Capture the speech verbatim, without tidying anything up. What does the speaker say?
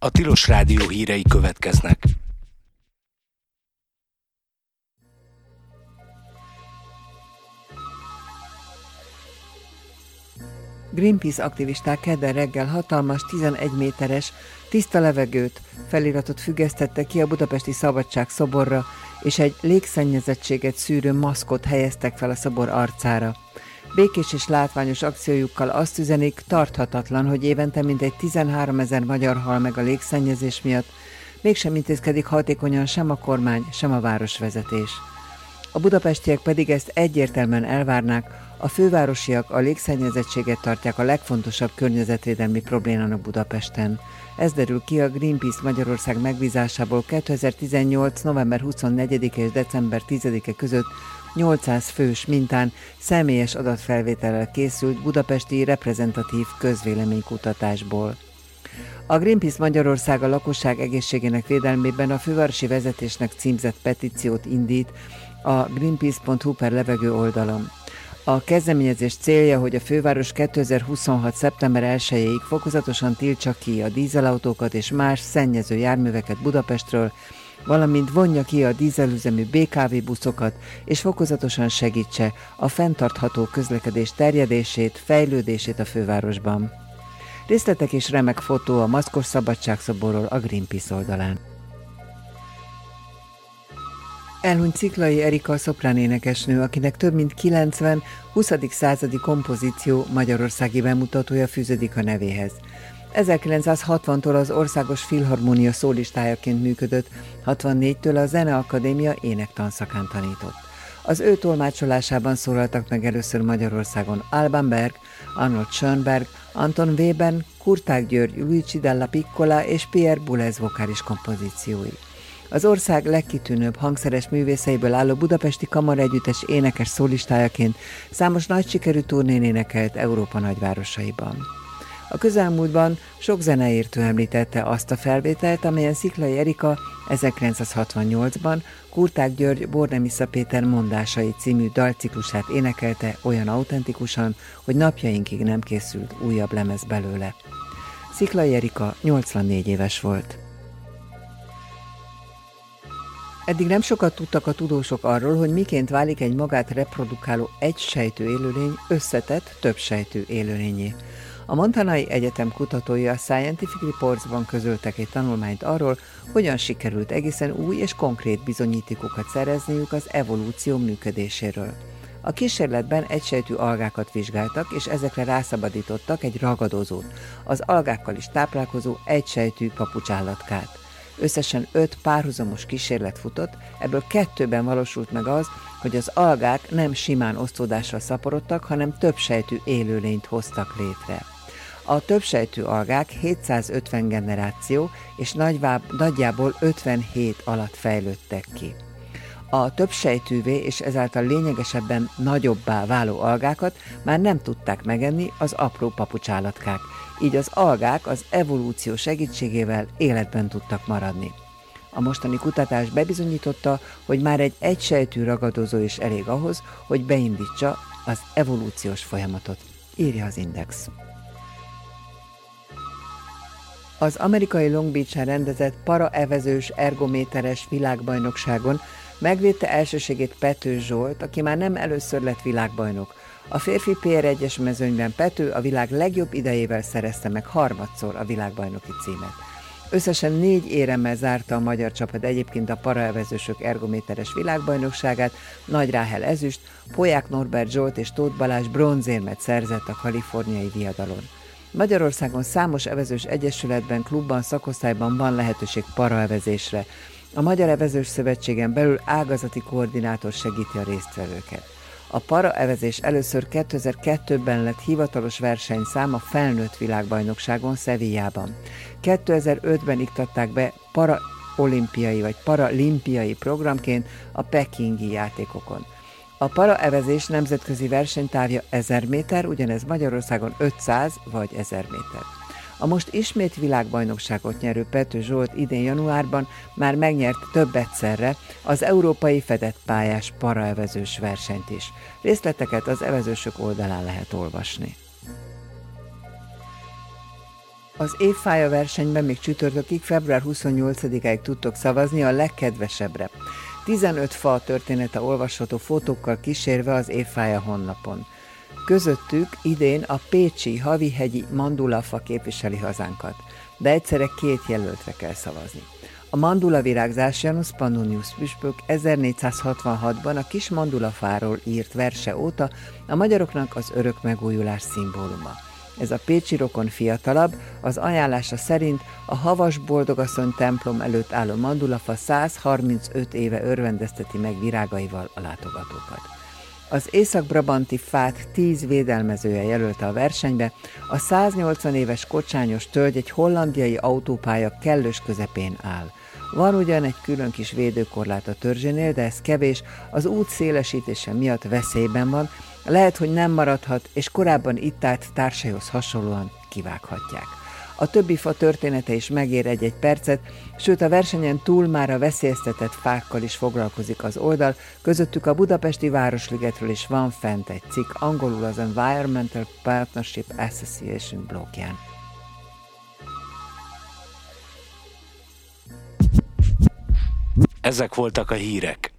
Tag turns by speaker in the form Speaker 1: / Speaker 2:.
Speaker 1: A Tilos Rádió hírei következnek.
Speaker 2: Greenpeace aktivisták kedden reggel hatalmas, tizenegy méteres, tiszta levegőt feliratot függesztettek ki a budapesti Szabadság szoborra, és egy légszennyezettséget szűrő maszkot helyeztek fel a szobor arcára. Békés és látványos akciójukkal azt üzenik, tarthatatlan, hogy évente mintegy tizenháromezer magyar hal meg a légszennyezés miatt, mégsem intézkedik hatékonyan sem a kormány, sem a városvezetés. A budapestiek pedig ezt egyértelműen elvárnák, a fővárosiak a légszennyezettséget tartják a legfontosabb környezetvédelmi problémának Budapesten. Ez derül ki a Greenpeace Magyarország megbízásából kétezer-tizennyolc. november huszonnegyedike és december tizedike között nyolcszáz fős mintán személyes adatfelvétellel készült budapesti reprezentatív közvéleménykutatásból. A Greenpeace Magyarország a lakosság egészségének védelmében a fővárosi vezetésnek címzett petíciót indít a greenpeace pont hu per levegő oldalon. A kezdeményezés célja, hogy a főváros kétezer-huszonhat. szeptember elsejéig fokozatosan tiltsa ki a dízelautókat és más szennyező járműveket Budapestről, valamint vonja ki a dízelüzemű bé ká vé buszokat, és fokozatosan segítse a fenntartható közlekedés terjedését, fejlődését a fővárosban. Részletek és remek fotó a maszkos szabadságszoborról a Greenpeace oldalán. Elhunyt Sziklay Erika szopránénekesnő, akinek több mint kilencven huszadik századi kompozíció magyarországi bemutatója fűződik a nevéhez. ezerkilencszázhatvantól az Országos Filharmónia szólistájaként működött, hatvannégytől a Zeneakadémia énektanszakán tanított. Az ő tolmácsolásában szólaltak meg először Magyarországon Alban Berg, Arnold Schönberg, Anton Webern, Kurtág György, Luigi della Piccola és Pierre Boulez vokális kompozíciói. Az ország legkitűnőbb hangszeres művészeiből álló budapesti kamaraegyüttes énekes szólistájaként számos nagy sikerű turnén énekelt Európa nagyvárosaiban. A közelmúltban sok zeneértő említette azt a felvételt, amelyen Sziklay Erika ezerkilencszázhatvannyolcban Kurtág György Bornemisza Péter mondásai című dalciklusát énekelte olyan autentikusan, hogy napjainkig nem készült újabb lemez belőle. Sziklay Erika nyolcvannégy éves volt. Eddig nem sokat tudtak a tudósok arról, hogy miként válik egy magát reprodukáló egysejtű élőlény összetett többsejtű élőlényé. A Montanai Egyetem kutatói a Scientific Reports-ban közöltek egy tanulmányt arról, hogyan sikerült egészen új és konkrét bizonyítékokat szerezniük az evolúció működéséről. A kísérletben egysejtű algákat vizsgáltak, és ezekre rászabadítottak egy ragadozót, az algákkal is táplálkozó egysejtű papucsállatkát. Összesen öt párhuzamos kísérlet futott, ebből kettőben valósult meg az, hogy az algák nem simán osztódásra szaporodtak, hanem többsejtű élőlényt hoztak létre. A többsejtű algák hétszázötven generáció és nagyjából ötvenhét alatt fejlődtek ki. A többsejtűvé és ezáltal lényegesebben nagyobbá váló algákat már nem tudták megenni az apró papucsállatkák, így az algák az evolúció segítségével életben tudtak maradni. A mostani kutatás bebizonyította, hogy már egy egysejtű ragadozó is elég ahhoz, hogy beindítsa az evolúciós folyamatot, írja az Index. Az amerikai Long Beach-en rendezett paraevezős ergométeres világbajnokságon megvédte elsőségét Pető Zsolt, aki már nem először lett világbajnok. A férfi pé er egyes mezőnyben Pető a világ legjobb idejével szerezte meg harmadszor a világbajnoki címet. Összesen négy éremmel zárta a magyar csapat egyébként a paraevezősök ergométeres világbajnokságát, Nagy Ráhel ezüst, Polyák Norbert Zsolt és Tóth Balázs bronzérmet szerzett a kaliforniai viadalon. Magyarországon számos evezős egyesületben, klubban, szakosztályban van lehetőség paraevezésre. A Magyar Evezős Szövetségen belül ágazati koordinátor segíti a résztvevőket. A paraevezés először kétezer-kettőben lett hivatalos versenyszám a felnőtt világbajnokságon Sevillában. kétezer-ötben iktatták be paraolimpiai vagy paralimpiai programként a pekingi játékokon. A paraevezés nemzetközi versenytávja ezer méter, ugyanez Magyarországon ötszáz vagy ezer méter. A most ismét világbajnokságot nyerő Pető Zsolt idén januárban már megnyert több egyszerre az európai fedett pályás paraevezős versenyt is. Részleteket az evezősök oldalán lehet olvasni. Az évfája versenyben még csütörtökig, február huszonnyolcadikáig tudtok szavazni a legkedvesebbre. tizenöt fa története olvasható fotókkal kísérve az évfája honlapon. Közöttük idén a pécsi Havihegyi mandulafa képviseli hazánkat, de egyszerre két jelöltre kell szavazni. A mandulavirágzás Janus Pannonius püspök ezernégyszázhatvanhatban a kis mandulafáról írt verse óta a magyaroknak az örök megújulás szimbóluma. Ez a pécsi rokon fiatalabb, az ajánlása szerint a Havas Boldogasszony templom előtt álló mandulafa százharmincöt éve örvendezteti meg virágaival a látogatókat. Az észak-brabanti fát tíz védelmezője jelölte a versenybe, a száznyolcvan éves kocsányos tölgy egy hollandiai autópálya kellős közepén áll. Van ugyan egy külön kis védőkorlát a törzsénél, de ez kevés, az út szélesítése miatt veszélyben van, lehet, hogy nem maradhat, és korábban itt állt társaihoz hasonlóan kivághatják. A többi fa története is megér egy-egy percet, sőt a versenyen túl már a veszélyeztetett fákkal is foglalkozik az oldal, közöttük a Budapesti Városligetről is van fent egy cikk, angolul az Environmental Partnership Association blogján.
Speaker 1: Ezek voltak a hírek.